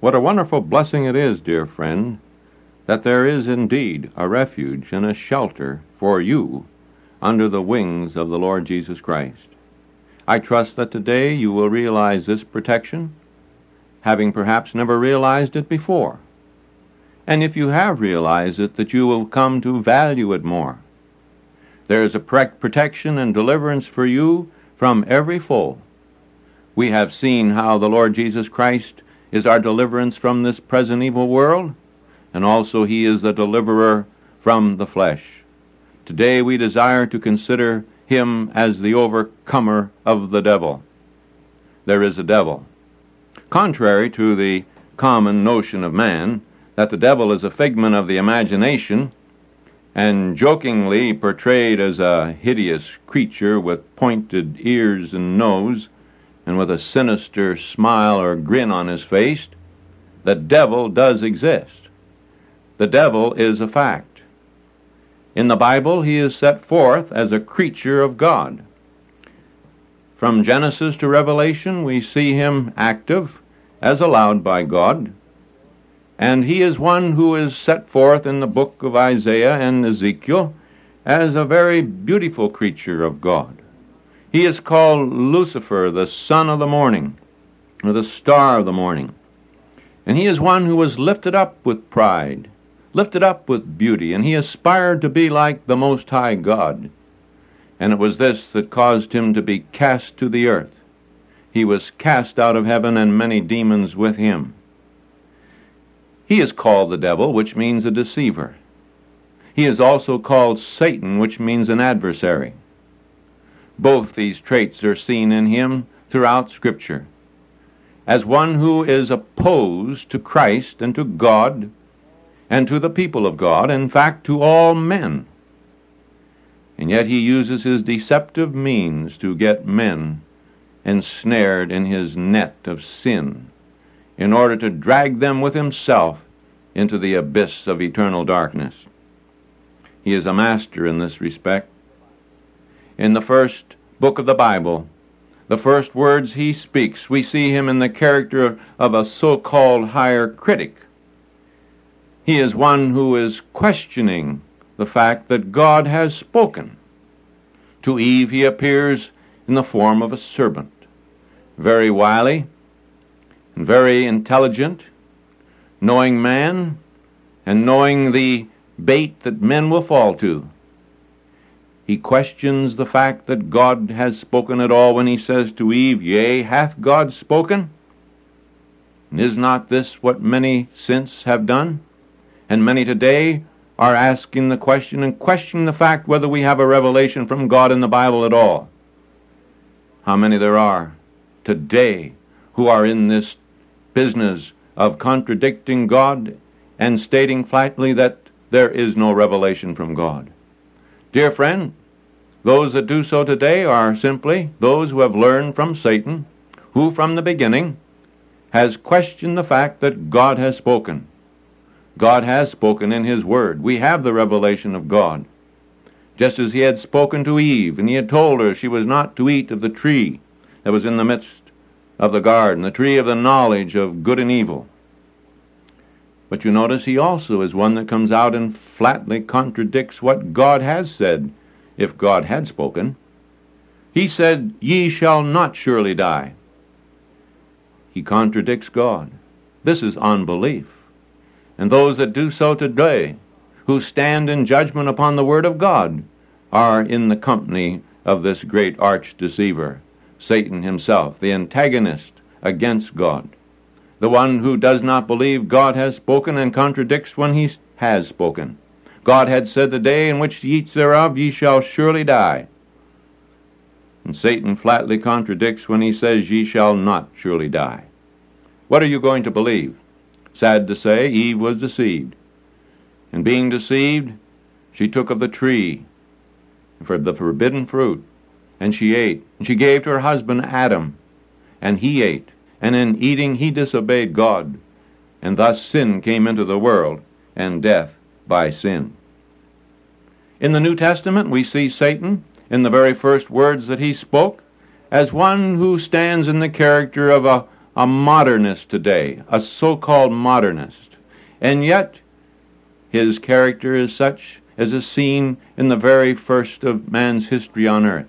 What a wonderful blessing it is, dear friend, that there is indeed a refuge and a shelter for you under the wings of the Lord Jesus Christ. I trust that today you will realize this protection, having perhaps never realized it before. And if you have realized it, that you will come to value it more. There is a protection and deliverance for you from every foe. We have seen how the Lord Jesus Christ is our deliverance from this present evil world, and also He is the deliverer from the flesh. Today we desire to consider Him as the overcomer of the devil. There is a devil. Contrary to the common notion of man, that the devil is a figment of the imagination, and jokingly portrayed as a hideous creature with pointed ears and nose, and with a sinister smile or grin on his face, the devil does exist. The devil is a fact. In the Bible, he is set forth as a creature of God. From Genesis to Revelation, we see him active as allowed by God, and he is one who is set forth in the book of Isaiah and Ezekiel as a very beautiful creature of God. He is called Lucifer, the son of the morning, or the star of the morning. And he is one who was lifted up with pride, lifted up with beauty, and he aspired to be like the Most High God. And it was this that caused him to be cast to the earth. He was cast out of heaven, and many demons with him. He is called the devil, which means a deceiver. He is also called Satan, which means an adversary. Both these traits are seen in him throughout Scripture, as one who is opposed to Christ and to God and to the people of God, in fact, to all men. And yet he uses his deceptive means to get men ensnared in his net of sin, in order to drag them with himself into the abyss of eternal darkness. He is a master in this respect. In the first book of the Bible, the first words he speaks, we see him in the character of a so-called higher critic. He is one who is questioning the fact that God has spoken. To Eve he appears in the form of a serpent, very wily and very intelligent, knowing man and knowing the bait that men will fall to. He questions the fact that God has spoken at all when he says to Eve, "Yea, hath God spoken? And is not this what many since have done?" And many today are asking the question and questioning the fact whether we have a revelation from God in the Bible at all. How many there are today who are in this business of contradicting God and stating flatly that there is no revelation from God. Dear friend, those that do so today are simply those who have learned from Satan, who from the beginning has questioned the fact that God has spoken. God has spoken in His Word. We have the revelation of God. Just as He had spoken to Eve, and He had told her she was not to eat of the tree that was in the midst of the garden, the tree of the knowledge of good and evil. But you notice He also is one that comes out and flatly contradicts what God has said, if God had spoken. He said, "Ye shall not surely die." He contradicts God. This is unbelief. And those that do so today, who stand in judgment upon the Word of God, are in the company of this great arch-deceiver, Satan himself, the antagonist against God, the one who does not believe God has spoken and contradicts when He has spoken. God had said, "The day in which ye eat thereof, ye shall surely die." And Satan flatly contradicts when he says, "Ye shall not surely die." What are you going to believe? Sad to say, Eve was deceived. And being deceived, she took of the tree, for the forbidden fruit, and she ate. And she gave to her husband Adam, and he ate. And in eating he disobeyed God. And thus sin came into the world, and death by sin. In the New Testament, we see Satan, in the very first words that he spoke, as one who stands in the character of a a modernist today, a so-called modernist, and yet his character is such as is seen in the very first of man's history on earth.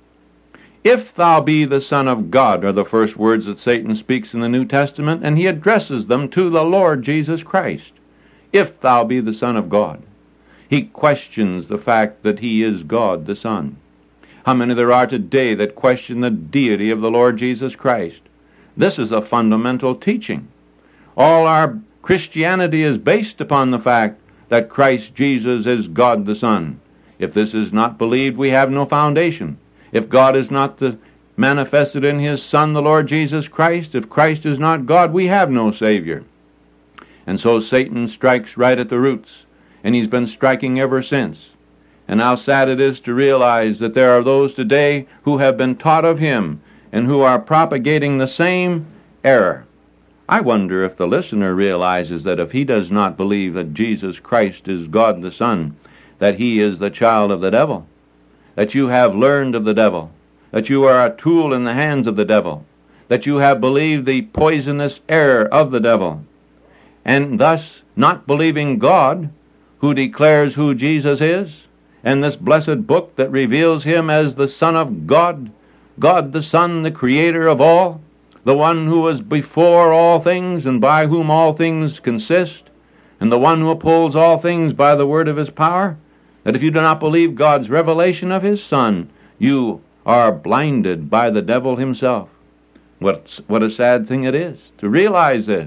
If thou be the Son of God are the first words that Satan speaks in the New Testament, and he addresses them to the Lord Jesus Christ. If thou be the Son of God. He questions the fact that he is God the Son. How many there are today that question the deity of the Lord Jesus Christ? This is a fundamental teaching. All our Christianity is based upon the fact that Christ Jesus is God the Son. If this is not believed, we have no foundation. If God is not manifested in his Son, the Lord Jesus Christ, if Christ is not God, we have no Savior. And so Satan strikes right at the roots, and he's been striking ever since. And how sad it is to realize that there are those today who have been taught of him and who are propagating the same error. I wonder if the listener realizes that if he does not believe that Jesus Christ is God the Son, that he is the child of the devil, that you have learned of the devil, that you are a tool in the hands of the devil, that you have believed the poisonous error of the devil, and thus not believing God, who declares who Jesus is, and this blessed book that reveals him as the Son of God, God the Son, the Creator of all, the one who was before all things and by whom all things consist, and the one who upholds all things by the word of his power, that if you do not believe God's revelation of his Son, you are blinded by the devil himself. What a sad thing it is to realize this.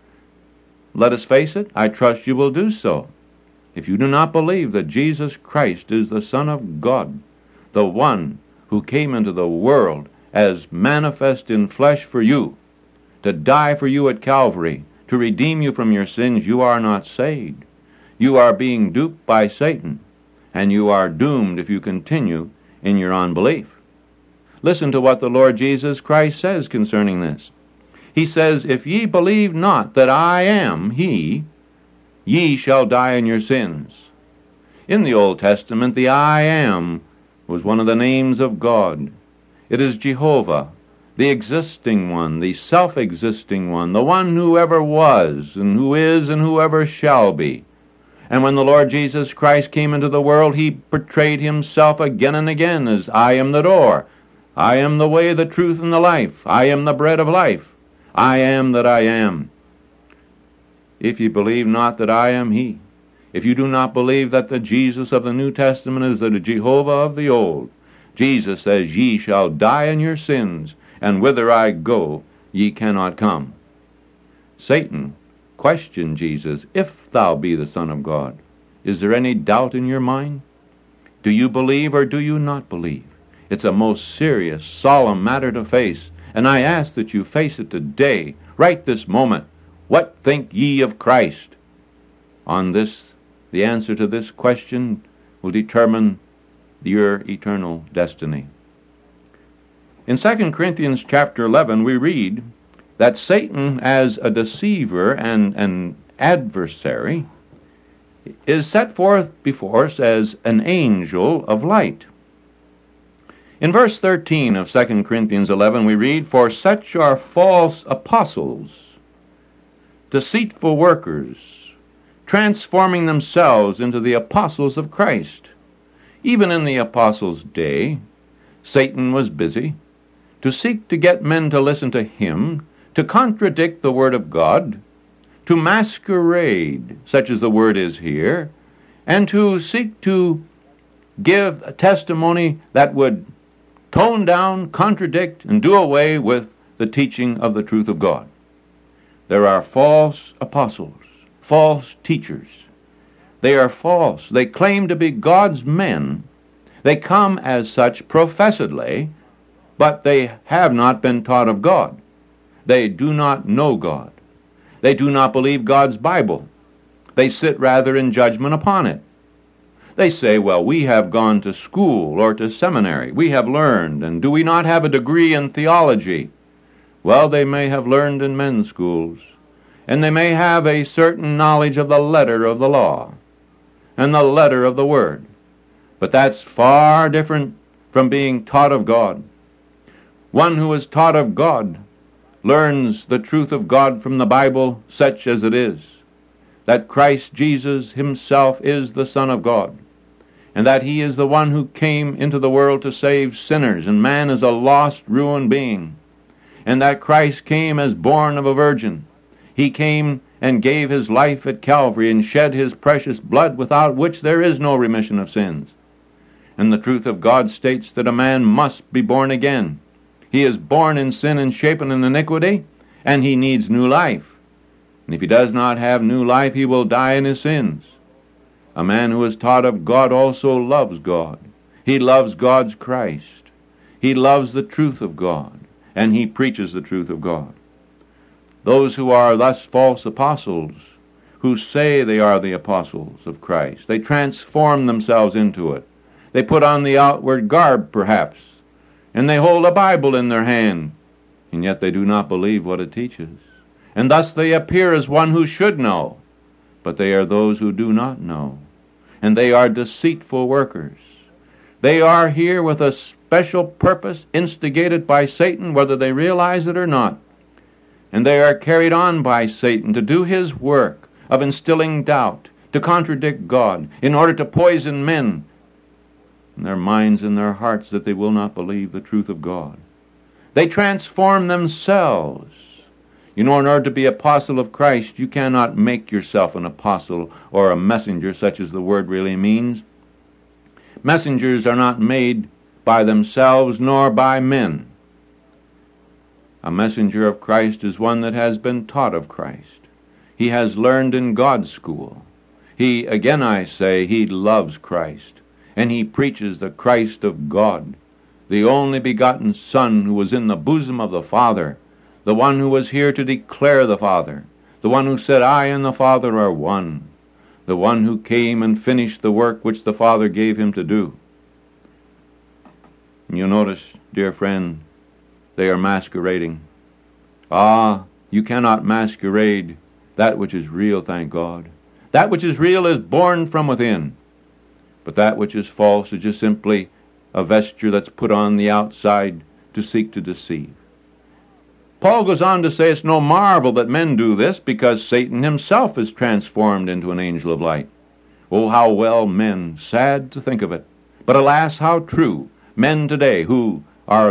Let us face it, I trust you will do so. If you do not believe that Jesus Christ is the Son of God, the one who came into the world as manifest in flesh for you, to die for you at Calvary, to redeem you from your sins, you are not saved. You are being duped by Satan, and you are doomed if you continue in your unbelief. Listen to what the Lord Jesus Christ says concerning this. He says, if ye believe not that I am he, ye shall die in your sins. In the Old Testament, the I am was one of the names of God. It is Jehovah, the existing one, the self-existing one, the one who ever was, and who is, and who ever shall be. And when the Lord Jesus Christ came into the world, he portrayed himself again and again as I am the door, I am the way, the truth, and the life, I am the bread of life, I am that I am. If ye believe not that I am he, if you do not believe that the Jesus of the New Testament is the Jehovah of the Old, Jesus says, ye shall die in your sins, and whither I go, ye cannot come. Satan questioned Jesus, if thou be the Son of God. Is there any doubt in your mind? Do you believe or do you not believe? It's a most serious, solemn matter to face, and I ask that you face it today, right this moment. What think ye of Christ? On this, the answer to this question will determine your eternal destiny. In 2 Corinthians chapter 11, we read that Satan, as a deceiver and an adversary, is set forth before us as an angel of light. In verse 13 of 2 Corinthians 11, we read, for such are false apostles, deceitful workers, transforming themselves into the apostles of Christ. Even in the apostles' day, Satan was busy to seek to get men to listen to him, to contradict the Word of God, to masquerade, such as the word is here, and to seek to give a testimony that would tone down, contradict, and do away with the teaching of the truth of God. There are false apostles, false teachers. They are false. They claim to be God's men. They come as such professedly, but they have not been taught of God. They do not know God. They do not believe God's Bible. They sit rather in judgment upon it. They say, well, we have gone to school or to seminary. We have learned, and do we not have a degree in theology? Well, they may have learned in men's schools, and they may have a certain knowledge of the letter of the law and the letter of the Word. But that's far different from being taught of God. One who is taught of God learns the truth of God from the Bible, such as it is, that Christ Jesus himself is the Son of God, and that he is the one who came into the world to save sinners, and man is a lost, ruined being, and that Christ came as born of a virgin. He came and gave his life at Calvary and shed his precious blood, without which there is no remission of sins. And the truth of God states that a man must be born again. He is born in sin and shapen in iniquity, and he needs new life. And if he does not have new life, he will die in his sins. A man who is taught of God also loves God. He loves God's Christ. He loves the truth of God, and he preaches the truth of God. Those who are thus false apostles, who say they are the apostles of Christ, they transform themselves into it. They put on the outward garb, perhaps, and they hold a Bible in their hand, and yet they do not believe what it teaches. And thus they appear as one who should know, but they are those who do not know, and they are deceitful workers. They are here with a special purpose instigated by Satan, whether they realize it or not. And they are carried on by Satan to do his work of instilling doubt, to contradict God, in order to poison men in their minds and their hearts, that they will not believe the truth of God. They transform themselves. You know, in order to be apostle of Christ, you cannot make yourself an apostle or a messenger, such as the word really means. Messengers are not made by themselves nor by men. A messenger of Christ is one that has been taught of Christ. He has learned in God's school. He, again I say, he loves Christ, and he preaches the Christ of God, the only begotten Son who was in the bosom of the Father, the one who was here to declare the Father, the one who said, I and the Father are one, the one who came and finished the work which the Father gave him to do. You notice, dear friend, they are masquerading. Ah, you cannot masquerade that which is real, thank God. That which is real is born from within. But that which is false is just simply a vesture that's put on the outside to seek to deceive. Paul goes on to say it's no marvel that men do this, because Satan himself is transformed into an angel of light. Oh, how well men, sad to think of it, but alas, how true, men today who are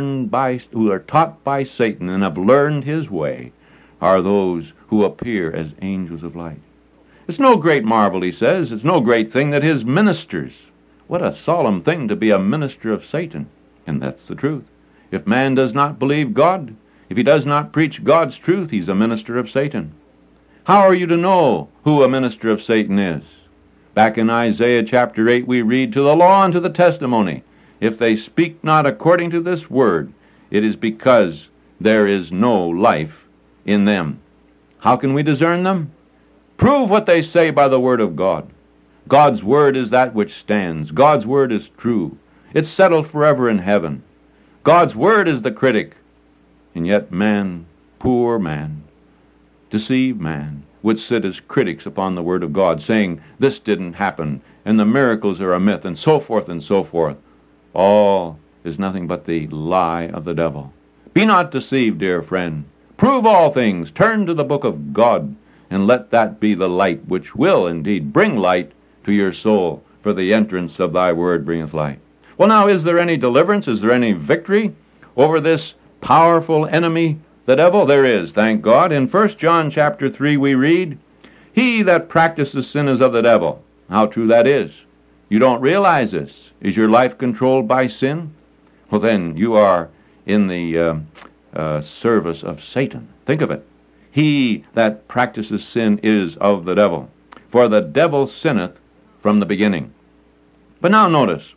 taught by Satan and have learned his way, are those who appear as angels of light. It's no great marvel, he says, it's no great thing that his ministers, what a solemn thing to be a minister of Satan, and that's the truth. If man does not believe God, if he does not preach God's truth, he's a minister of Satan. How are you to know who a minister of Satan is? Back in Isaiah chapter 8 we read, to the law and to the testimony, if they speak not according to this word, it is because there is no life in them. How can we discern them? Prove what they say by the word of God. God's word is that which stands. God's word is true. It's settled forever in heaven. God's word is the critic. And yet man, poor man, deceived man, would sit as critics upon the word of God, saying, this didn't happen, and the miracles are a myth, and so forth and so forth. All is nothing but the lie of the devil. Be not deceived, dear friend. Prove all things. Turn to the book of God, and let that be the light which will indeed bring light to your soul, for the entrance of thy word bringeth light. Well, now, is there any deliverance? Is there any victory over this powerful enemy, the devil? There is, thank God. In 1 John chapter 3 we read, he that practices sin is of the devil. How true that is. You don't realize this. Is your life controlled by sin? Well, then you are in the service of Satan. Think of it. He that practices sin is of the devil, for the devil sinneth from the beginning. But now notice,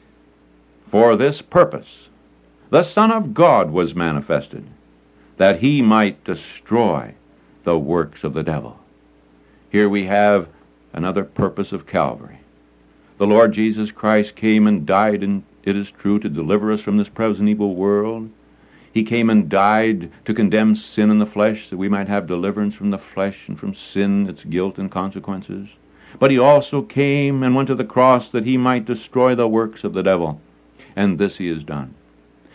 for this purpose the Son of God was manifested, that he might destroy the works of the devil. Here we have another purpose of Calvary. The Lord Jesus Christ came and died, and it is true, to deliver us from this present evil world. He came and died to condemn sin in the flesh, that we might have deliverance from the flesh and from sin, its guilt and consequences. But he also came and went to the cross that he might destroy the works of the devil. And this he has done.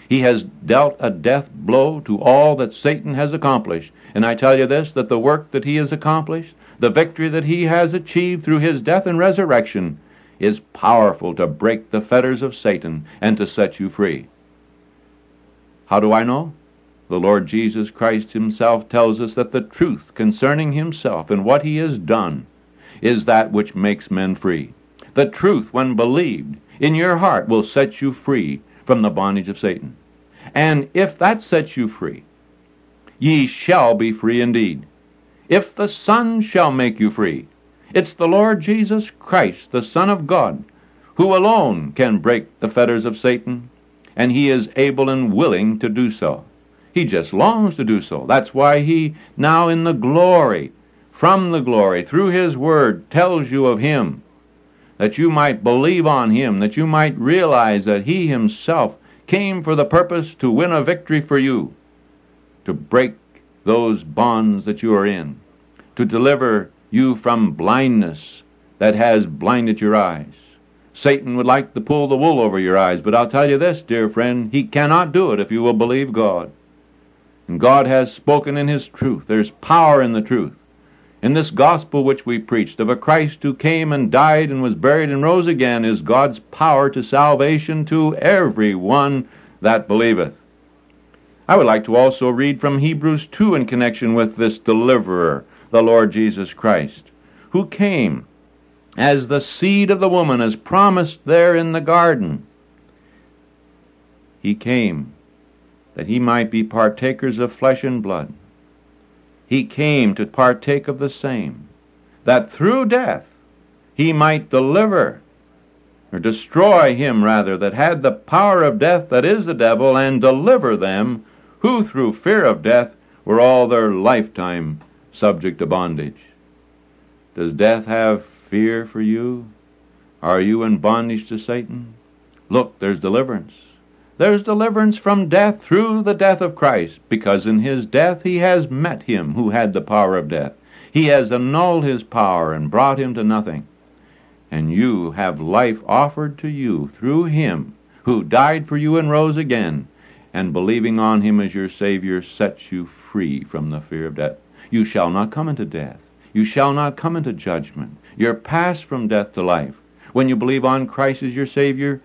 He has dealt a death blow to all that Satan has accomplished. And I tell you this, that the work that he has accomplished, the victory that he has achieved through his death and resurrection, is powerful to break the fetters of Satan and to set you free. How do I know? The Lord Jesus Christ himself tells us that the truth concerning himself and what he has done is that which makes men free. The truth, when believed in your heart, will set you free from the bondage of Satan. And if that sets you free, ye shall be free indeed. If the Son shall make you free, it's the Lord Jesus Christ, the Son of God, who alone can break the fetters of Satan, and he is able and willing to do so. He just longs to do so. That's why he now in the glory, from the glory, through his word, tells you of him, that you might believe on him, that you might realize that he himself came for the purpose to win a victory for you, to break those bonds that you are in, to deliver you from blindness that has blinded your eyes. Satan would like to pull the wool over your eyes, but I'll tell you this, dear friend, he cannot do it if you will believe God. And God has spoken in his truth. There's power in the truth. In this gospel which we preached of a Christ who came and died and was buried and rose again is God's power to salvation to every one that believeth. I would like to also read from Hebrews 2 in connection with this deliverer, the Lord Jesus Christ, who came as the seed of the woman, as promised there in the garden. He came that he might be partakers of flesh and blood. He came to partake of the same, that through death he might deliver, or destroy him rather, that had the power of death, that is the devil, and deliver them who through fear of death were all their lifetime subject to bondage. Does death have fear for you? Are you in bondage to Satan? Look, there's deliverance. There's deliverance from death through the death of Christ, because in his death he has met him who had the power of death. He has annulled his power and brought him to nothing. And you have life offered to you through him who died for you and rose again, and believing on him as your Savior sets you free from the fear of death. You shall not come into death. You shall not come into judgment. You're passed from death to life. When you believe on Christ as your Savior,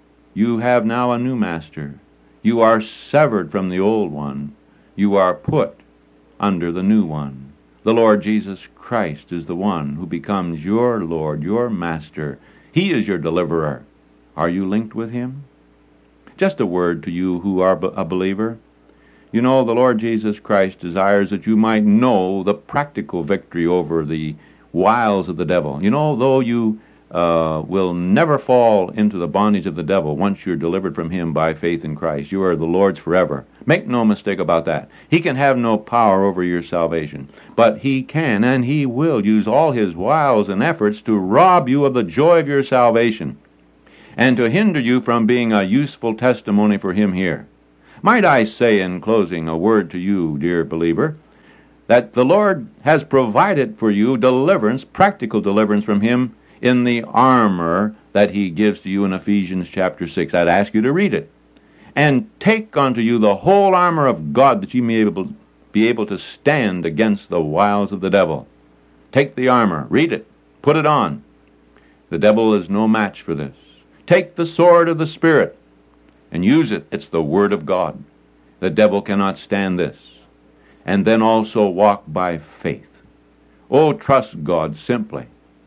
you have now a new master. You are severed from the old one. You are put under the new one. The Lord Jesus Christ is the one who becomes your Lord, your master. He is your deliverer. Are you linked with him? Just a word to you who are a believer. You know, the Lord Jesus Christ desires that you might know the practical victory over the wiles of the devil. You know, though you will never fall into the bondage of the devil once you're delivered from him by faith in Christ. You are the Lord's forever. Make no mistake about that. He can have no power over your salvation, but he can and he will use all his wiles and efforts to rob you of the joy of your salvation and to hinder you from being a useful testimony for him here. Might I say in closing a word to you, dear believer, that the Lord has provided for you deliverance, practical deliverance from him, in the armor that he gives to you in Ephesians chapter 6. I'd ask you to read it. And take unto you the whole armor of God, that ye may be able to stand against the wiles of the devil. Take the armor, read it, put it on. The devil is no match for this. Take the sword of the Spirit and use it. It's the Word of God. The devil cannot stand this. And then also walk by faith. Oh, trust God simply.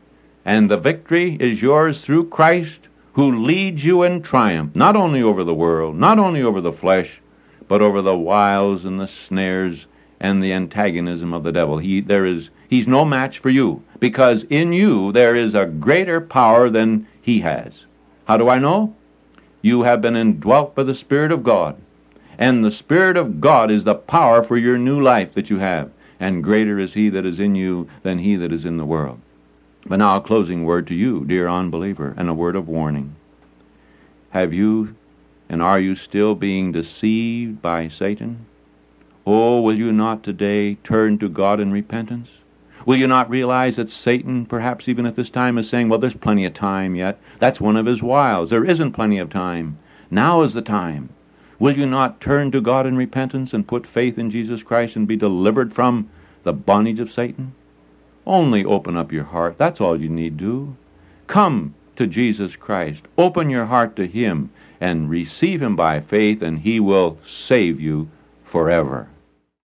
And the victory is yours through Christ, who leads you in triumph, not only over the world, not only over the flesh, but over the wiles and the snares and the antagonism of the devil. He's no match for you, because in you there is a greater power than he has. How do I know? You have been indwelt by the Spirit of God, and the Spirit of God is the power for your new life that you have, and greater is he that is in you than he that is in the world. But now a closing word to you, dear unbeliever, and a word of warning. Have you and are you still being deceived by Satan? Oh, will you not today turn to God in repentance? Will you not realize that Satan, perhaps even at this time, is saying, well, there's plenty of time yet. That's one of his wiles. There isn't plenty of time. Now is the time. Will you not turn to God in repentance and put faith in Jesus Christ and be delivered from the bondage of Satan? Only open up your heart. That's all you need do. Come to Jesus Christ. Open your heart to Him and receive Him by faith, and He will save you forever.